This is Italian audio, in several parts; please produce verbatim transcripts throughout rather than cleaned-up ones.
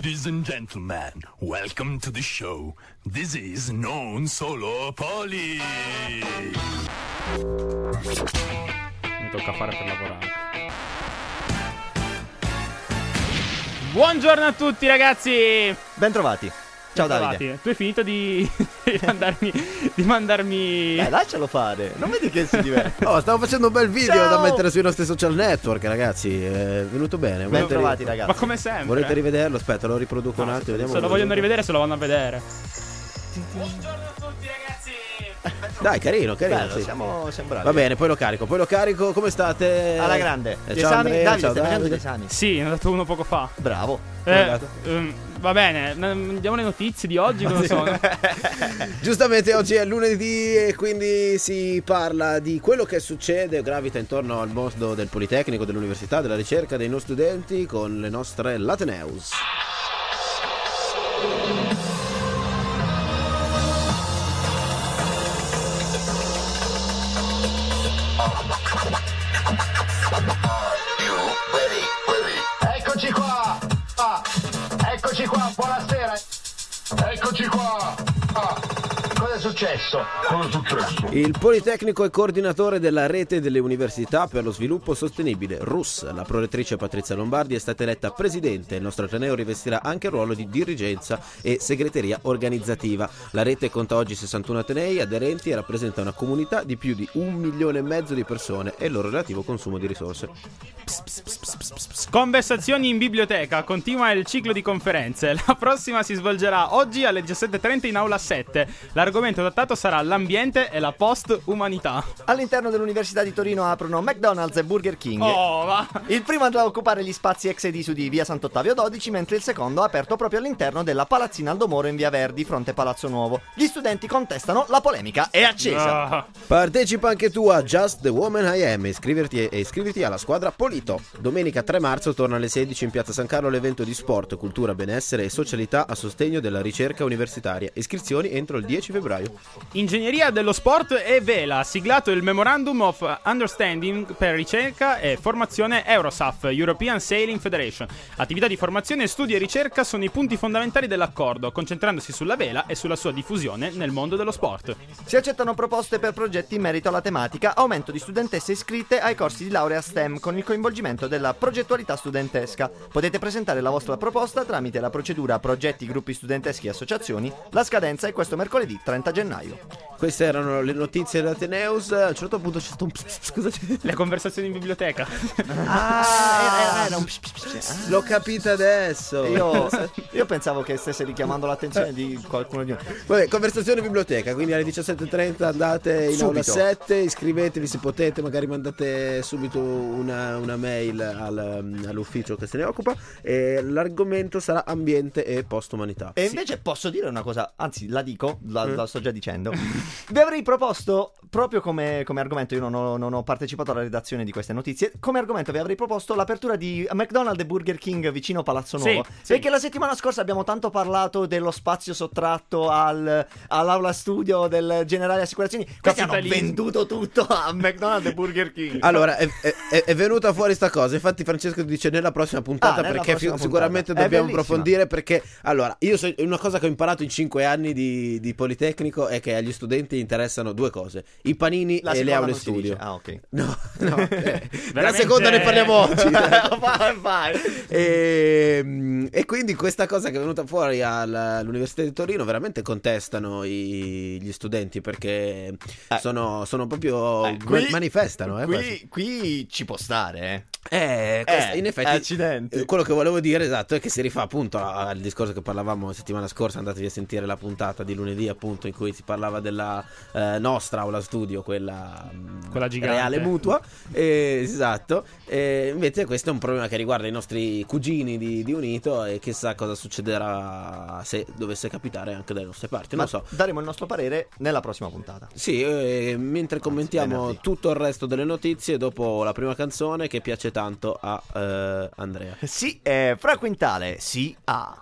Ladies and gentlemen, welcome to the show. This is Non Solo Poli. Mi tocca fare per lavorare. Buongiorno a tutti ragazzi. Bentrovati. Ciao Davide. Tu hai finito di, di mandarmi di mandarmi Eh, lascialo fare. Non vedi che si diverte? Oh, stavo facendo un bel video Ciao. da mettere sui nostri social network, ragazzi. È venuto bene. Bentrovati ragazzi. Ma come sempre. Volete rivederlo? Aspetta, lo riproduco No, un attimo. Vediamo se lo vogliono rivedere, se lo vanno a vedere. Buongiorno a tutti ragazzi. Dai, carino, carino. Bello, sì. siamo, siamo bravi. Va bene, poi lo carico. Poi lo carico. Come state? Alla grande. Eh, Gli ciao esami? Andrea, Davide, ciao stai facendo gli Davide. esami? Sì, ne ho dato uno poco fa. Bravo. Eh, ehm, va bene, andiamo alle notizie di oggi, cosa sono? Giustamente oggi è lunedì e quindi si parla di quello che succede, gravita intorno al mondo del Politecnico, dell'università, della ricerca, dei nostri studenti con le nostre Lateneus. Eccoci qua, ah, eccoci qua, buonasera, eccoci qua, ah, cosa è successo? Cosa è successo? Il Politecnico è coordinatore della rete delle università per lo sviluppo sostenibile, R U S. La prorettrice Patrizia Lombardi è stata eletta presidente. Il nostro Ateneo rivestirà anche il ruolo di dirigenza e segreteria organizzativa. La rete conta oggi sessantuno atenei aderenti e rappresenta una comunità di più di un milione e mezzo di persone e il loro relativo consumo di risorse. Conversazioni in biblioteca, continua il ciclo di conferenze. La prossima si svolgerà oggi alle diciassette e trenta in aula sette. L'argomento trattato sarà l'ambiente e la post-umanità. All'interno dell'Università di Torino aprono McDonald's e Burger King. Oh, va. Il primo andrà a occupare gli spazi ex edisu di via Sant'Ottavio dodici, mentre il secondo è aperto proprio all'interno della Palazzina Aldo Moro in via Verdi, fronte Palazzo Nuovo. Gli studenti contestano, la polemica è accesa. Ah. Partecipa anche tu a Just the Woman I Am e iscriverti, e iscriviti alla squadra Polito. Domenica tre marzo torna alle sedici in piazza San Carlo l'evento di sport, cultura, benessere e socialità a sostegno della ricerca universitaria. Iscrizioni entro il dieci febbraio. Ingegneria dello sport e Vela, siglato il Memorandum of Understanding per ricerca e formazione Eurosaf, European Sailing Federation. Attività di formazione, studi e ricerca sono i punti fondamentali dell'accordo, concentrandosi sulla vela e sulla sua diffusione nel mondo dello sport. Si accettano proposte per progetti in merito alla tematica, aumento di studentesse iscritte ai corsi di laurea STEM con il coinvolgimento della progettualità studentesca. Potete presentare la vostra proposta tramite la procedura progetti, gruppi studenteschi e associazioni. La scadenza è questo mercoledì trenta gennaio. Queste erano le notizie dell'Ateneus. A un certo punto c'è stato un pss, pss, scusate. Le conversazioni in biblioteca. Ah, era, era un psh, psh, psh. L'ho capita adesso. Io, io pensavo che stesse richiamando l'attenzione di qualcuno di noi. Vabbè, conversazione in biblioteca, quindi alle diciassette e trenta andate in aula Subito. sette, iscrivetevi se potete, magari mandate subito una, una mail al, all'ufficio che se ne occupa e l'argomento sarà ambiente e post-umanità. E invece posso dire una cosa, anzi la dico, la, la sto già dicendo. Vi avrei proposto, proprio come, come argomento, io non ho, non ho partecipato alla redazione di queste notizie, come argomento vi avrei proposto l'apertura di McDonald's e Burger King vicino Palazzo Nuovo. Sì, sì. Perché la settimana scorsa abbiamo tanto parlato dello spazio sottratto al, all'aula studio del Generali Assicurazioni. Questi hanno Capitalismo. venduto tutto a McDonald's e Burger King. Allora, è, è, è venuta fuori sta cosa. Infatti Francesco dice nella prossima puntata, Ah, nella perché prossima fi- sicuramente puntata. È dobbiamo bellissima. approfondire. Perché allora, io so, una cosa che ho imparato in cinque anni di, di Politecnico è che agli studenti interessano due cose: i panini La e le seconda aule non si studio. dice. Ah, ok. No, no, eh, della Veramente- seconda ne parliamo oggi. vai, vai. E, e quindi questa cosa che è venuta fuori alla- all'Università di Torino veramente contestano i- gli studenti, perché Eh. sono, sono proprio Eh, qui- ma- manifestano eh, quasi. Qui, qui ci può stare, eh. Eh, questa- Eh, in effetti accidenti. eh, quello che volevo dire, esatto, è che si rifà appunto a- al discorso che parlavamo la settimana scorsa. Andatevi a sentire la puntata di lunedì, appunto, in cui si parlava della eh, nostra aula studio, quella, mh, Quella gigante. reale mutua. Eh, esatto. E invece questo è un problema che riguarda i nostri cugini di, di Unito, e chissà cosa succederà se dovesse capitare anche dalle nostre parti. Non Ma so. daremo il nostro parere nella prossima puntata. Sì, eh, mentre commentiamo venerdì. tutto il resto delle notizie dopo la prima canzone che piace tanto a eh, Andrea. Sì, eh, Fra Quintale, sì, ah.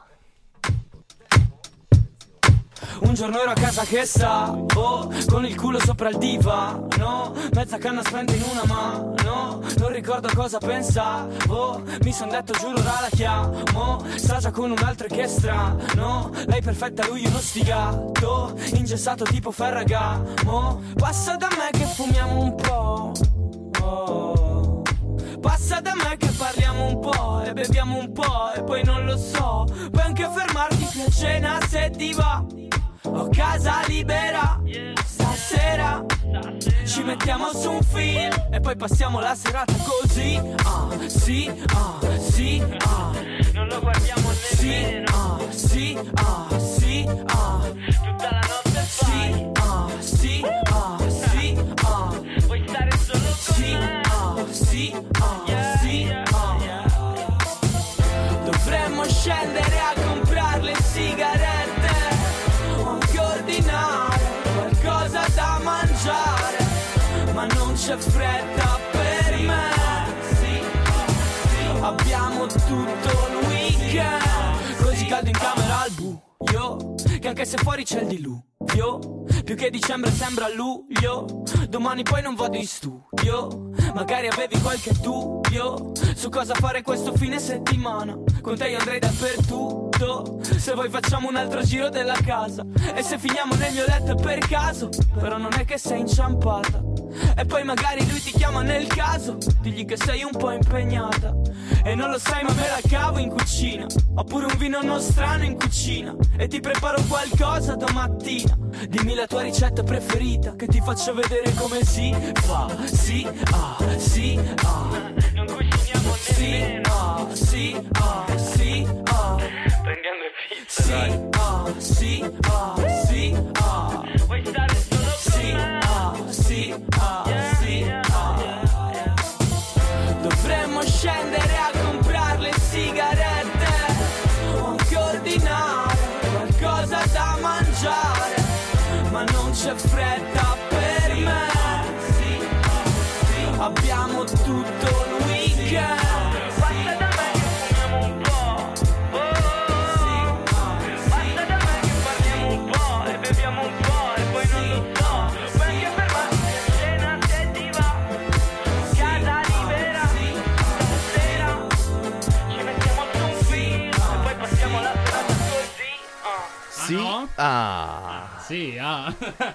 Un giorno ero a casa che stavo con il culo sopra il divano, mezza canna spenta in una mano, non ricordo cosa pensavo. Mi son detto giuro ora la chiamo. Sta già con un altro e che strano. Lei perfetta, lui uno sfigato, ingessato tipo Ferragamo. Passa da me che fumiamo un po', oh. Passa da me che parliamo un po' e beviamo un po' e poi non lo so. Puoi anche fermarti qui a cena se ti va. Ho casa libera stasera. Ci mettiamo su un film e poi passiamo la serata così. Ah, sì, ah, sì, ah. Non lo guardiamo nemmeno. Sì, ah, sì, ah, sì, ah. Tutta la notte fai. Sì, ah, sì, ah, sì, ah. Vuoi stare solo con sì, me? Ah, sì, ah, sì, ah. Dovremmo scendere a comprare le sigarette o anche ordinare qualcosa da mangiare, ma non c'è fretta per me. Abbiamo tutto il weekend, così caldo in camera al buio, che anche se fuori c'è il diluvio, più che dicembre sembra luglio. Domani poi non vado in studio, magari avevi qualche dubbio su cosa fare questo fine settimana. Con te io andrei dappertutto, se vuoi facciamo un altro giro della casa. E se finiamo nel mio letto è per caso, però non è che sei inciampata. E poi magari lui ti chiama nel caso, digli che sei un po' impegnata. E non lo sai ma me la cavo in cucina, oppure un vino nostrano in cucina, e ti preparo qualcosa domattina. Dimmi la tua ricetta preferita, che ti faccio vedere come si fa. Sì, ah, sì, ah. Non cuciniamo nemmeno. Sì, ah, sì, ah. Prendiamo pizza. Sì, ah, sì, ah, sì, ah. Vuoi stare solo con sì, me? Ah, sì, ah, yeah, sì, ah. Yeah. Dovremmo scendere a comprare le sigarette o anche ordinare qualcosa da mangiare, ma non c'è fretta per me. Abbiamo tutto il weekend. Basta da me che fumiamo un po', oh. Basta da me che parliamo un po' e beviamo un po' e poi non lo so. Puoi anche fermarti a cena se ti va. Casa libera stasera. Ci mettiamo su un film e poi passiamo la serata così. Ah. Sì. no? Ah. Sì, ah.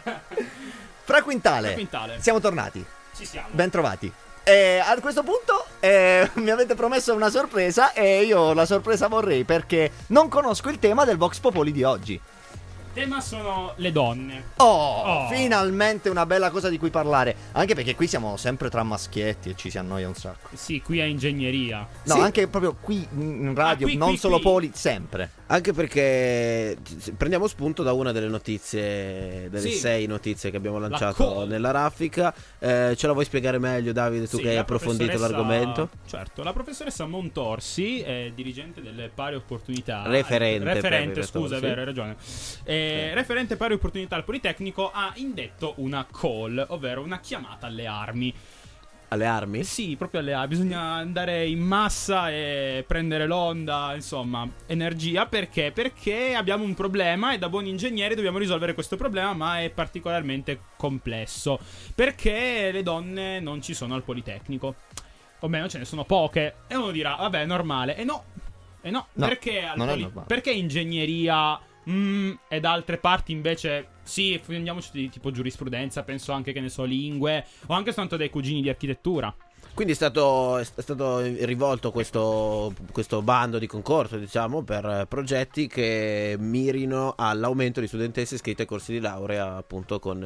Fra Quintale. Fra Quintale. Siamo tornati. Ci siamo. Ben trovati. E a questo punto eh, mi avete promesso una sorpresa e io la sorpresa vorrei, perché non conosco il tema del Vox Populi di oggi. Il tema sono le donne. Oh, Oh. finalmente una bella cosa di cui parlare. Anche perché qui siamo sempre tra maschietti e ci si annoia un sacco. Sì, qui è ingegneria. No, Sì. anche proprio qui in radio, Ah, qui, non qui, solo qui. Poli, sempre. Anche perché prendiamo spunto da una delle notizie, delle Sì. sei notizie che abbiamo La lanciato call. nella raffica. Eh, ce la vuoi spiegare meglio, Davide, tu Sì, che hai la approfondito professoressa- l'argomento? Certo, la professoressa Montorsi, è dirigente delle pari opportunità. Referente, Referente, per- scusa, è sì. vero, hai ragione. Eh, referente pari opportunità al Politecnico ha indetto una call, ovvero una chiamata alle armi. Alle armi? Sì, proprio alle armi. Bisogna andare in massa e prendere l'onda, insomma, energia. Perché? Perché abbiamo un problema e da buoni ingegneri dobbiamo risolvere questo problema, ma è particolarmente complesso. Perché le donne non ci sono al Politecnico. O meno, ce ne sono poche. E uno dirà, vabbè, è normale. E no, e no, No, perché al non è poli- normale. perché ingegneria mm, e da altre parti invece sì, prendiamoci di tipo giurisprudenza, penso anche, che ne so, lingue, o anche soltanto dei cugini di architettura. Quindi è stato, è stato rivolto questo, questo bando di concorso, diciamo, per progetti che mirino all'aumento di studentesse iscritte ai corsi di laurea, appunto con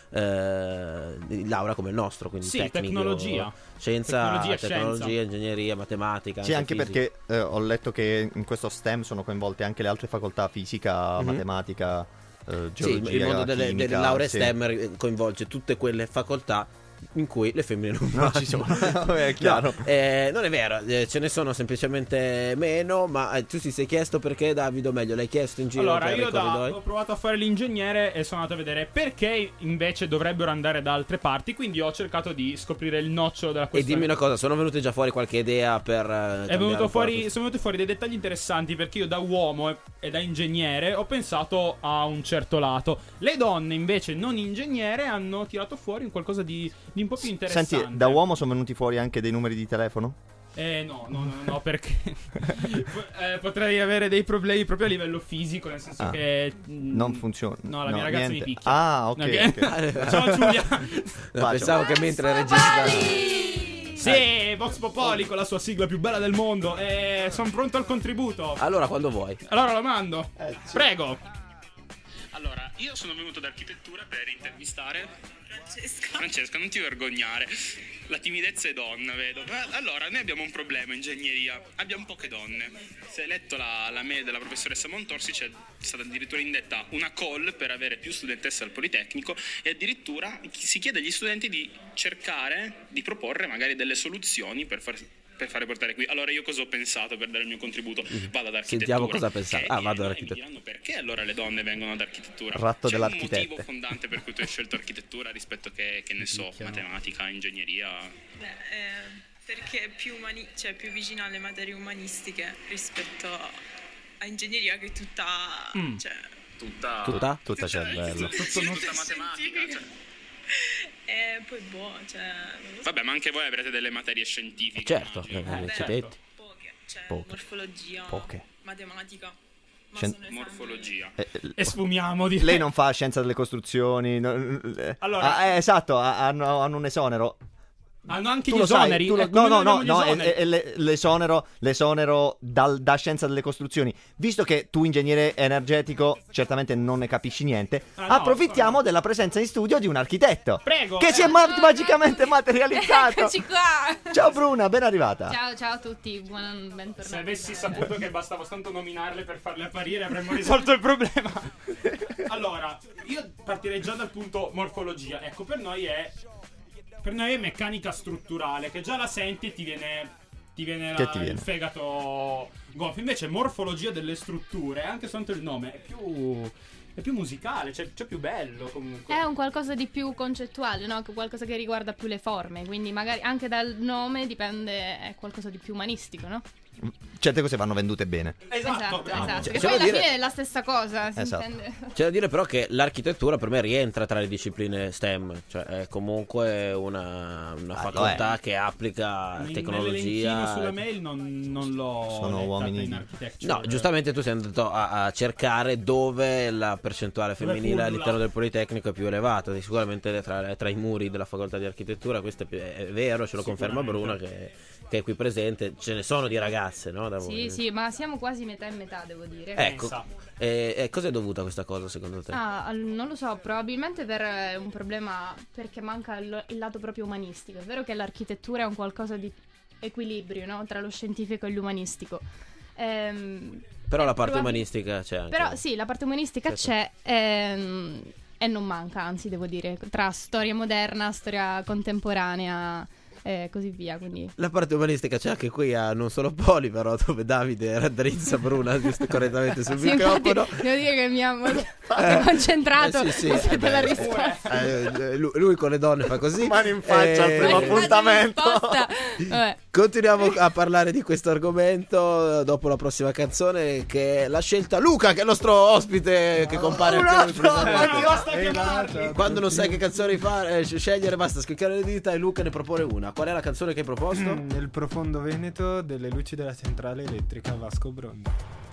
eh, di laurea come il nostro, quindi Sì, tecnico, tecnologia. scienza, Tecnologia e tecnologia, scienza. ingegneria, matematica. Sì, anche fisica. perché eh, ho letto che in questo STEM sono coinvolte anche le altre facoltà, fisica, Mhm. matematica, eh, Sì, geologia, il mondo delle, chimica, delle lauree sì. STEM coinvolge tutte quelle facoltà in cui le femmine non Non vanno. ci sono. È chiaro. No, eh, non è vero, eh, ce ne sono semplicemente meno, ma eh, tu ti sei chiesto perché, Davide, o meglio, l'hai chiesto in giro Allora, per io i da, corridoi? ho provato a fare l'ingegnere e sono andato a vedere perché invece dovrebbero andare da altre parti, quindi ho cercato di scoprire il nocciolo della E questione. dimmi una cosa, sono venute già fuori qualche idea per eh, È cambiare venuto un po' fuori, questo? sono venuti fuori dei dettagli interessanti, perché io da uomo e, e da ingegnere ho pensato a un certo lato. Le donne invece non ingegnere hanno tirato fuori un qualcosa di di un po' più interessante. Senti, da uomo sono venuti fuori anche dei numeri di telefono? Eh no, no, no, no, perché eh, potrei avere dei problemi proprio a livello fisico, nel senso ah, che mh, non funziona. No, la no, mia ragazza niente. mi picchia. Ah, ok. No, che... okay. Ciao Giulia. No, pensavo che mentre registra Sì, Vox Popoli con la sua sigla più bella del mondo. E sono pronto al contributo. Allora, quando vuoi. Allora lo mando. Eh, sì. Prego. Allora, io sono venuto ad architettura per intervistare Francesca. Francesca, non ti vergognare. La timidezza è donna, vedo. Ma allora, noi abbiamo un problema in ingegneria. Abbiamo poche donne. Se hai letto la, la mail della professoressa Montorsi, c'è stata addirittura indetta una call per avere più studentesse al Politecnico e addirittura si chiede agli studenti di cercare, di proporre magari delle soluzioni per far... per fare portare qui. Allora io cosa ho pensato per dare il mio contributo? Vado ad architettura. Sentiamo cosa pensare. Ah, vado ad architettura. E mi diranno perché allora le donne vengono ad architettura. Ratto C'è un dell'architette. motivo fondante per cui tu hai scelto architettura rispetto che, che ne so, matematica, ingegneria? Beh, eh, perché è più, umani- cioè, più vicino alle materie umanistiche rispetto a ingegneria, che è tutta... Mm. Cioè, Tutta... Tutta? Tutta cervello. Sì, tutta matematica. Cioè. E poi boh, cioè... non lo so. Vabbè, ma anche voi avrete delle materie scientifiche. Certo, immagino. eh, Beh, ci detti. Poche, cioè Poche. morfologia, Poche. matematica. Ma Scien- sono esami- Morfologia. Eh, eh, E sfumiamo di Lei non fa scienza delle costruzioni. no, eh, Allora- ah, eh, esatto, ha- hanno, hanno un esonero. Hanno anche Tu gli lo sai, esoneri. tu lo- Eh, come no, no, noi no, abbiamo gli no, è, esoneri. è le- l'esonero, l'esonero dal- da scienza delle costruzioni. Visto che tu, ingegnere energetico, certamente non ne capisci niente, Ah, no, approfittiamo no. della presenza in studio di un architetto. Prego. Che si è eh. ma- magicamente materializzato. Eccoci qua. Ciao Bruna, ben arrivata. Ciao, ciao a tutti, buon bentornati. Se avessi saputo che bastava soltanto nominarle per farle apparire, avremmo risolto il problema. Allora, io partirei già dal punto morfologia. Ecco, per noi è per noi è meccanica strutturale, che già la senti e ti viene ti viene, Che la- ti viene? il fegato gonfio. Invece morfologia delle strutture, anche soltanto il nome, è più è più musicale, cioè, cioè più bello comunque. È un qualcosa di più concettuale, no? Qualcosa che riguarda più le forme, quindi magari anche dal nome dipende, è qualcosa di più umanistico, no? Certe cose vanno vendute bene. Esatto, Esatto, bravo. esatto. Cioè, Che c'è poi da alla dire- fine è la stessa cosa, si Esatto. intende. C'è da dire però che l'architettura per me rientra tra le discipline STEM, cioè è comunque una, una Ah, lo facoltà è. che applica Nel- tecnologia. nell'elenchino sulla mail non, non l'ho Sono letta uomini in di- architecture. No, giustamente tu sei andato a, a cercare dove la percentuale Dove femminile pullula. all'interno del Politecnico è più elevata. Sicuramente tra, tra i muri della facoltà di architettura, questo è, è vero, ce lo conferma Bruna che, che è qui presente. Ce ne sono di ragazze, no? Da Sì, voi. sì, ma siamo quasi metà e metà, devo dire. Ecco, Pensa. e, e cosa è dovuta questa cosa secondo te? Ah, al- non lo so, probabilmente per eh, un problema perché manca il, il lato proprio umanistico. È vero che l'architettura è un qualcosa di equilibrio, no? Tra lo scientifico e l'umanistico. Ehm, Però la eh, parte probabil- umanistica c'è anche. Però sì, la parte umanistica Certo. c'è ehm, e non manca, anzi devo dire, tra storia moderna, storia contemporanea e così via, quindi... La parte umanistica c'è anche qui a Non Solo Poli, però dove Davide raddrizza Bruna giusto correttamente sul Sì, infatti, microfono. devo dire che mi ha molto concentrato Eh, sì, sì, per eh beh, la eh, risposta. Eh, lui, lui con le donne fa così. Mani in faccia al Eh, primo Ma appuntamento. risposta. Vabbè. Continuiamo a parlare di questo argomento dopo la prossima canzone, che l'ha scelta Luca, che è il nostro ospite che compare Un appena altro! improvvisamente. Ma basta chiamarli. Quando non sai che canzoni fare, eh, scegliere, basta schiccare le dita e Luca ne propone una. Qual è la canzone che hai proposto? Nel profondo Veneto delle luci della centrale elettrica Vasco Brondi.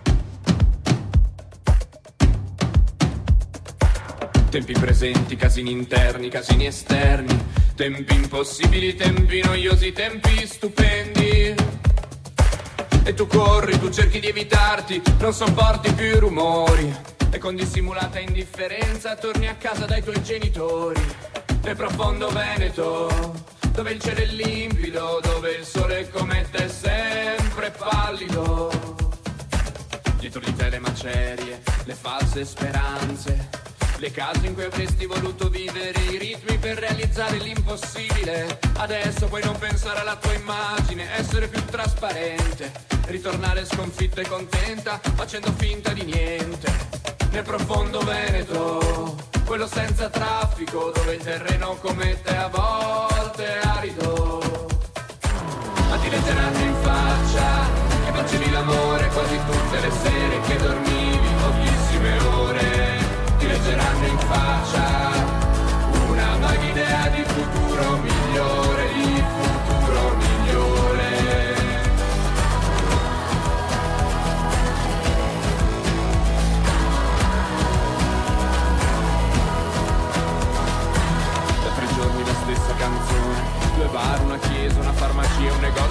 Tempi presenti, casini interni, casini esterni, tempi impossibili, tempi noiosi, tempi stupendi. E tu corri, tu cerchi di evitarti, non sopporti più i rumori e con dissimulata indifferenza torni a casa dai tuoi genitori. Nel profondo Veneto, dove il cielo è limpido, dove il sole come te è sempre pallido. Dietro di te le macerie, le false speranze, le case in cui avresti voluto vivere, i ritmi per realizzare l'impossibile. Adesso puoi non pensare alla tua immagine, essere più trasparente, ritornare sconfitta e contenta, facendo finta di niente. Nel profondo Veneto, quello senza traffico, dove il terreno come te a volte è arido. Ma ti leggeranno in faccia che facevi l'amore quasi tutte le sere, che dormivi pochissime ore. Ti leggeranno in faccia una vaga idea di futuro mio.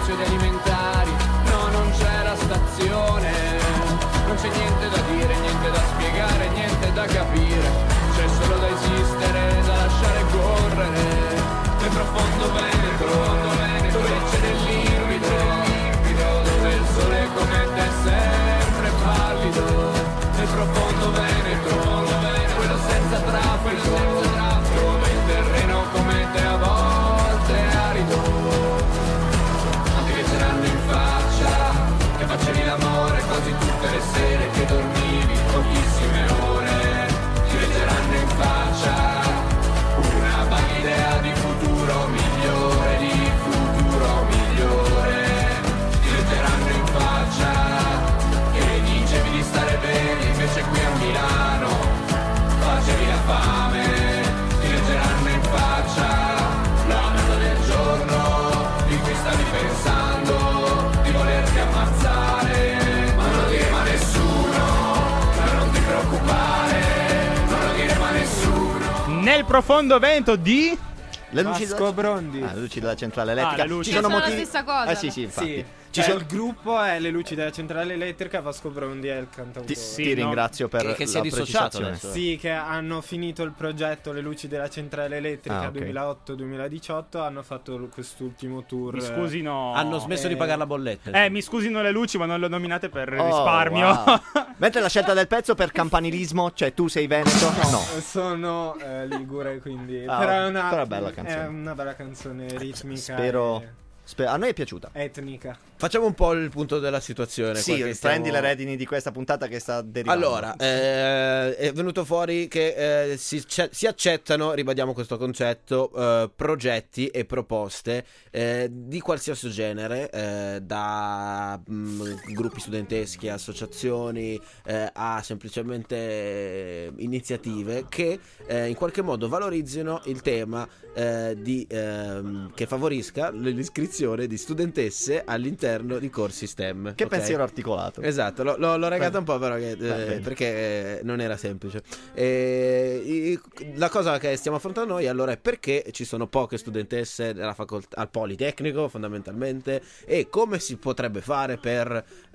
succede alimentari. No, non c'è la stazione, non c'è niente da dire, niente da spiegare, niente da capire. C'è solo da esistere, da lasciare correre nel profondo Veneto, dove c'è del limpido, dove il sole come te è sempre pallido. Nel profondo Veneto, quello senza traffico, dove il terreno come te a volte è arido. Non ti leggeranno in faccia che facevi l'amore quasi tutte le sere, che dormivi pochissime ore. Ti leggeranno in faccia una vaga idea di futuro migliore, di futuro migliore. Ti leggeranno in faccia che dicevi di stare bene, invece qui a Milano facevi la fame. Ti leggeranno in faccia la merda del giorno di cui stavi pensando di volerti ammazzare. Ma non lo dire ma nessuno, ma non ti preoccupare, non lo dire ma nessuno. Nel profondo vento di... Le luci Vasco Brondi. Ah, le luci della centrale elettrica. Ah, le luci. Ci sono Sono la motivi. stessa cosa. Eh sì, sì, infatti. Sì. Ci Cioè, sono... il gruppo è le luci della centrale elettrica, Vasco Brondi è il cantautore. Ti, Sì, ti no? ringrazio per Che- che si è la dissociato precisazione. adesso. Sì, che hanno finito il progetto Le luci della centrale elettrica Ah, ok. duemilaotto duemiladiciotto, hanno fatto quest'ultimo tour. Mi scusino. Hanno smesso Eh, di pagare la bolletta. Eh, mi scusino le luci, ma non le ho nominate per Oh, risparmio. wow. Mentre la scelta del pezzo per campanilismo, cioè tu sei veneto? No. Sono eh, ligure, quindi Ah, però è una, però è bella canzone. è una bella canzone ritmica. Spero, e spe- a noi è piaciuta. etnica. Facciamo un po' il punto della situazione. Sì, qua che prendi stiamo- le redini di questa puntata che sta derivando. Allora, eh, è venuto fuori che eh, si, ce- si accettano, ribadiamo questo concetto, eh, progetti e proposte eh, di qualsiasi genere, eh, da mh, gruppi studenteschi, associazioni, eh, a semplicemente eh, iniziative che eh, in qualche modo valorizzino il tema eh, di, ehm, che favorisca l'iscrizione di studentesse all'interno di corsi STEM. Che ok? pensiero articolato. Esatto, l'ho, l'ho, l'ho regata un po' però che, eh, bene. perché non era semplice. E, i- la cosa che stiamo affrontando noi allora è perché ci sono poche studentesse nella facoltà, al Politecnico fondamentalmente, e come si potrebbe fare per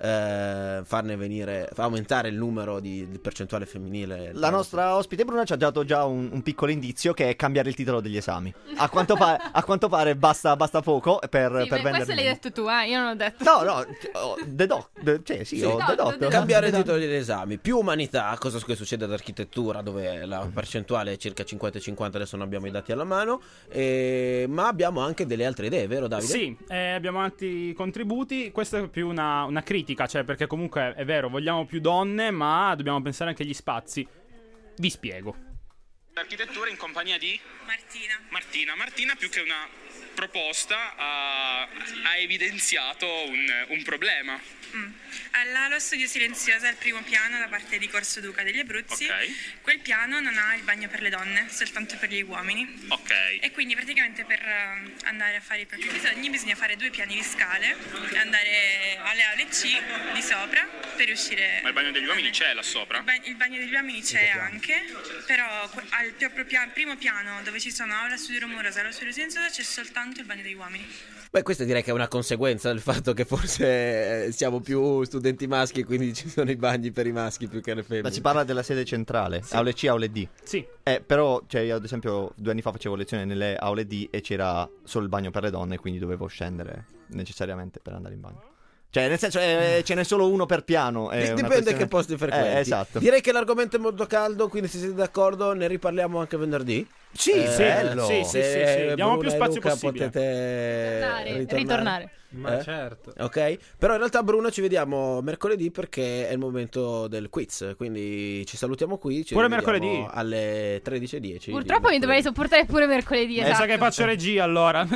eh, farne venire, aumentare il numero di, di percentuale femminile. La nostra ospite Bruna ci ha dato già un, un piccolo indizio, che è cambiare il titolo degli esami. A quanto, pa- a quanto pare basta, basta poco per, Sì, per beh, vendere. questo l'hai detto tu, eh? Io non l'ho detto. No, no, ho dedotto, cioè sì, Sì, ho no, dedotto. dedotto. Cambiare il titolo degli esami, più umanità, cosa che succede ad architettura dove la percentuale è circa cinquanta e cinquanta, adesso non abbiamo i dati alla mano, e... ma abbiamo anche delle altre idee, vero Davide? Sì, eh, abbiamo altri contributi. Questa è più una, una critica, cioè perché comunque è vero, vogliamo più donne, ma dobbiamo pensare anche agli spazi. Vi spiego. L'architettura in compagnia di Martina. Martina. Martina, più che una proposta, ha, ha evidenziato un, un problema. Mm. All'Alo Studio Silenziosa al primo piano da parte di Corso Duca degli Abruzzi, Ok. quel piano non ha il bagno per le donne, soltanto per gli uomini. Ok. E quindi praticamente per eh, andare a fare i propri bisogni bisogna fare due piani di scale e andare alle aule C di sopra per riuscire... Ma il bagno degli uomini c'è là sopra? Il, ba- il bagno degli uomini c'è anche, però que- al proprio pia- primo piano dove ci sono aula studio rumorosa e aula studio silenziosa c'è soltanto il bagno degli uomini. Beh, questa direi che è una conseguenza del fatto che forse eh, siamo più studenti maschi e quindi ci sono i bagni per i maschi più che le femmine. Ma si parla della sede centrale, aule C, aule D. Sì. Eh, però, cioè, io ad esempio due anni fa facevo lezione nelle aule D e c'era solo il bagno per le donne, quindi dovevo scendere necessariamente per andare in bagno. Cioè, nel senso, eh, ce n'è solo uno per piano. è Di- una Dipende questione- che posti frequenti. Eh, esatto. Direi che l'argomento è molto caldo, quindi se siete d'accordo ne riparliamo anche venerdì. Sì, Eh, sì, bello. sì, sì, Se sì, sì. Diamo Bruna più e spazio Luca possibile. potete Ritornare, ritornare. ritornare. Ma Eh? certo. Ok, però in realtà Bruno ci vediamo mercoledì perché è il momento del quiz, quindi ci salutiamo qui. Ci Pure rivediamo mercoledì. alle tredici e dieci. Purtroppo mi dovrei sopportare pure mercoledì, Mi esatto. sa che faccio regia allora.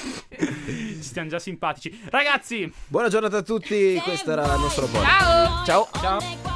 Stiamo già simpatici. Ragazzi, Buona giornata a tutti, questo era il nostro podcast. Ciao! Ciao. ciao.